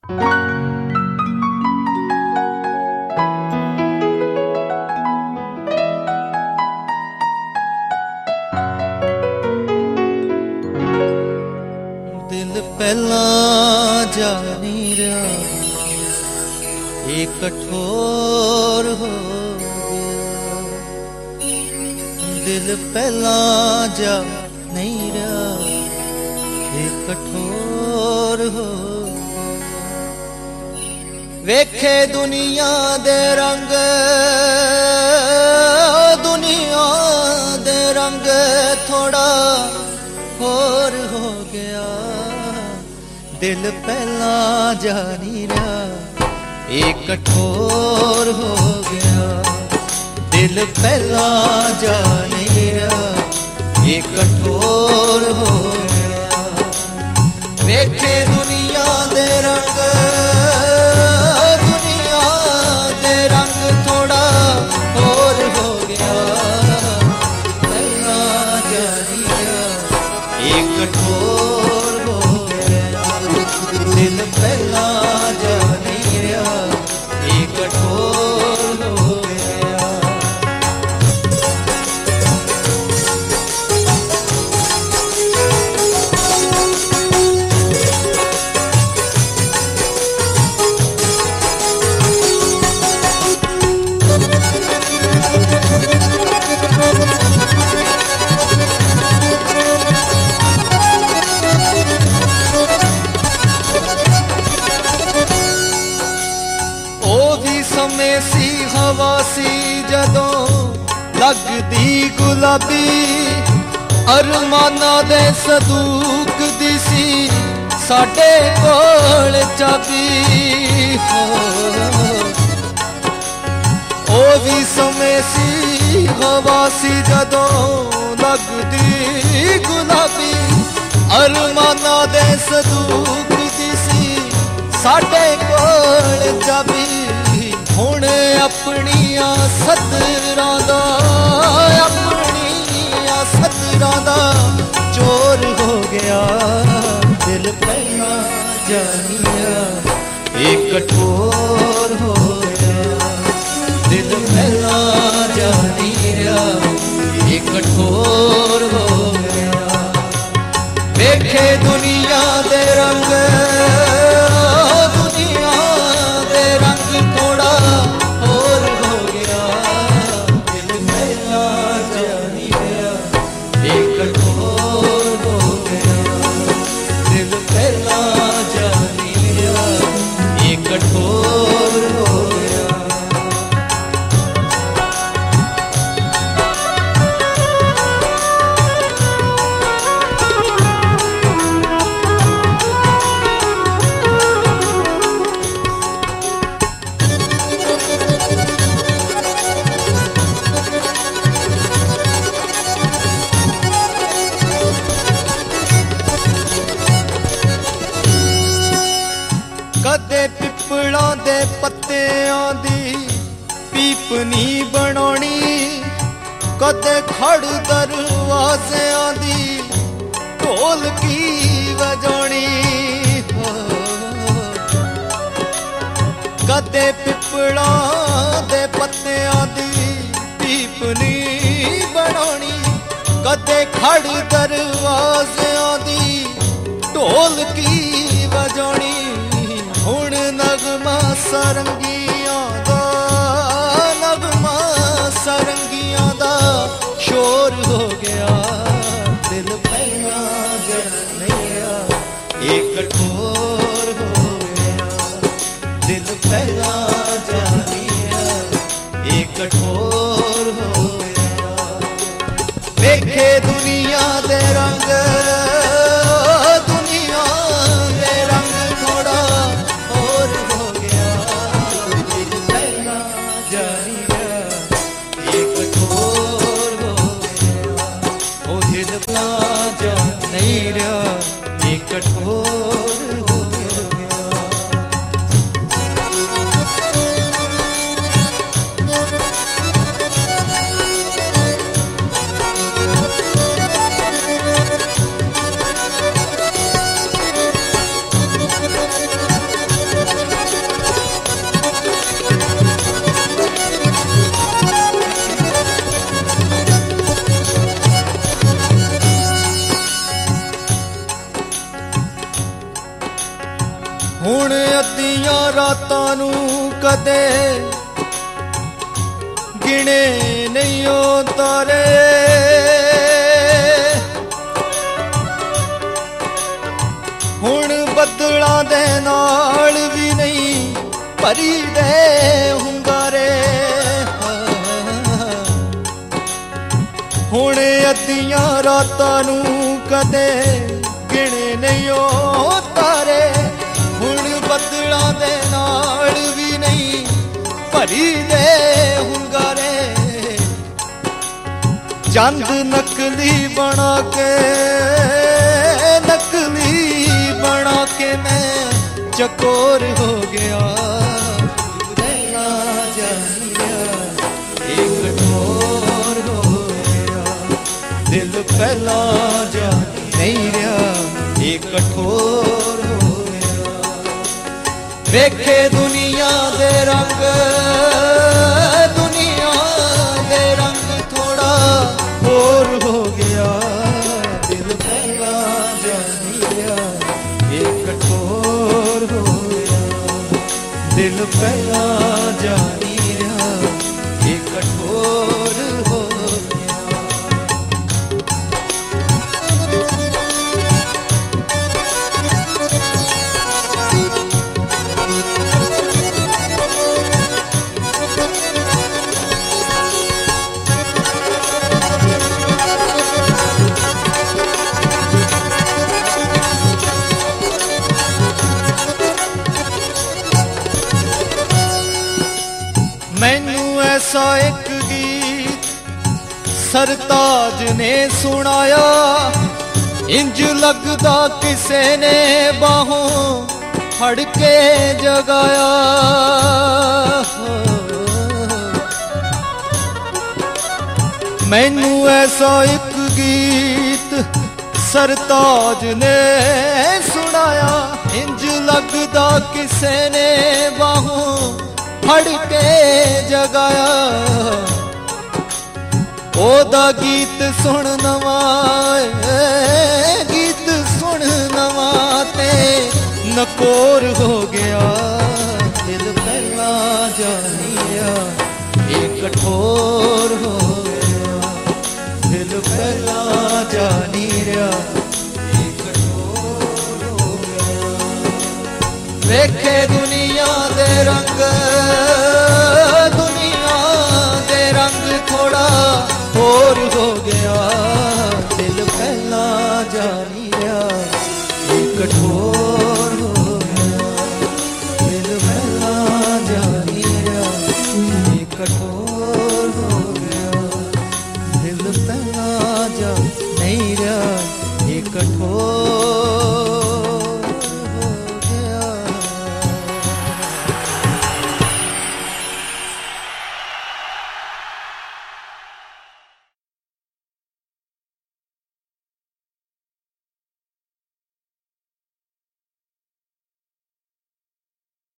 दिल पहला जानी रहा एक कठोर हो गया। दिल पहला जा नहीं रहा एक कठोर हो गया। वेखे दुनिया दे रंग, दुनिया दे रंग थोड़ा होर हो गया। दिल पहला जानी रहा एक कठोर हो गया। दिल पहला जानी रहा एक कठोर हो गया। वेखे दुनिया दे रंग, दुनिया दे रंग थोड़ा होर हो गया। पहला जानी रहा एक कठोर हो गया। दिल पहला जानी रहा एक कठोर हो गया। समय सी हवा सी जदों लगदी गुलाबी, अरमाना दे सदूक दी सी साडे कोल चाबी। ओ भी समय सी हवा सी जदों लगदी गुलाबी, अरमाना दे सदूक दी सी साडे कोल चाबी। हुण अपनिया सदरां दा, अपनिया सदरां दा चोर हो गया। दिल पहला जानिया एक कठोर हो गया। दिल पहला जानिया एक कठोर हो गया। देखे दुनिया दे रंग, दुनिया दे रंग थोड़ा और हो गया। दिल पहला जानिया एक कठोर हो गया। दिल पहला जानिया एक कठोर हो गया। कदे पिपड़ां दे पत्तियां दी पीप नी बनानी, कदे खड़ दरवाज़ियां दी ढोलकी वजानी। कदे पिपड़ां दे पत्तियां दी पीप नी बनानी, कदे खड़ दरवाज़ियां दी ढोलकी वजानी। हुण नगमा सरंगियां दा, नगमा सरंगियां दा शोर हो गया। दिल पहला जानिया एक कठोर हो गया। दिल पहला जानिया एक कठोर हो गया। देखे दुनिया दे रंग, दुनिया दे रंग थोड़ा और हो गया। दिल पहला जानिया एक कठोर हो गया। ओ दिल पहला जा नहीं रहा एक कठोर हो गया। ਹੁਣ ਅੱਧੀਆਂ ਰਾਤਾਂ ਨੂੰ ਕਦੇ ਗਿਣੇ ਨਹੀਂ ਉਹ ਤਾਰੇ ਹੁਣ ਬੱਦਲਾਂ ਦੇ ਨਾਲ ਵੀ ਨਹੀਂ ਭਰੀ ਦੇ ਹੁੰਗਾਰੇ ਹੁਣ ਅੱਧੀਆਂ ਰਾਤਾਂ ਨੂੰ ਕਦੇ ਗਿਣੇ ਨਹੀਂ ਉਹ ਤਾਰੇ ਹੁਣ ਬੱਦਲਾਂ ਦੇ ਨਾਲ ਵੀ ਨਹੀਂ ਭਰੀ ਦੇ ਹੁੰਗਾਰੇ ਚੰਦ ਨਕਲੀ ਬਣਾ ਕੇ ਮੈਂ ਚਕੋਰ ਹੋ ਗਿਆ ਪਹਿਲਾ ਜਾਣਿਆ ਇਹ ਕਠੋਰ ਹੋ ਗਿਆ ਦਿਲ ਪਹਿਲਾ ਜਾਣ ਨਹੀਂ ਰਿਹਾ ਇਹ ਕਠੋਰ ਹੋ ਗਿਆ ਵੇਖੇ ਦੁਨੀਆ ਦੇ ਰੰਗ ਥੋੜਾ ਹੋਰ ਹੋ ਗਿਆ ਦਿਲ ਪਹਿਲਾ ਜਾਣ ਰਿਹਾ ਇਹ ਕਠੋਰ ਹੋ ਗਿਆ ਦਿਲ ਪਹਿਲਾ ਜਾਣ ਰਿਹਾ ਇਹ ਕਠੋਰ ਹੋ ਮੈਨੂੰ ਐਸਾ ਇੱਕ ਗੀਤ ਸਰਤਾਜ ਨੇ ਸੁਣਾਇਆ ਇੰਜ ਲੱਗਦਾ ਕਿਸੇ ਨੇ ਬਾਹੋਂ ਫੜ ਕੇ ਜਗਾਇਆ ਮੈਨੂੰ ਐਸਾ ਇੱਕ ਗੀਤ ਸਰਤਾਜ ਨੇ ਸੁਣਾਇਆ ਇੰਜ ਲੱਗਦਾ ਕਿਸੇ ਨੇ ਬਾਹੋਂ ਫੜ ਕੇ ਜਗਾਇਆ ਉਹਦਾ ਗੀਤ ਸੁਣ ਨਵਾਂ ਤੇ ਨਕੋਰ ਹੋ ਗਿਆ ਦਿਲ ਪਹਿਲਾਂ ਜਾਣਿਆ ਇਹ ਕਠੋਰ ਹੋ ਗਿਆ ਦਿਲ ਪਹਿਲਾਂ ਜਾਣਿਆ ਇਹ ਕਠੋਰ ਹੋ ਗਿਆ ਵੇਖੇ ਦੁਨੀਆ ਦੇ ਰੰਗ ਥੋੜਾ ਹੋਰ ਹੋ ਗਿਆ ਦਿਲ ਪਹਿਲਾਂ ਜਾਣਿਆ ਇਹ ਕਠੋਰ ਹੋ ਗਿਆ ਦਿਲ ਪਹਿਲਾਂ ਜਾਣਿਆ ਇਹ ਕਠੋਰ ਹੋ ਗਿਆ ਦਿਲ ਪਹਿਲਾਂ ਜਾ ਨਹੀਂ ਰਿਹਾ ਇਹ ਕਠੋਰ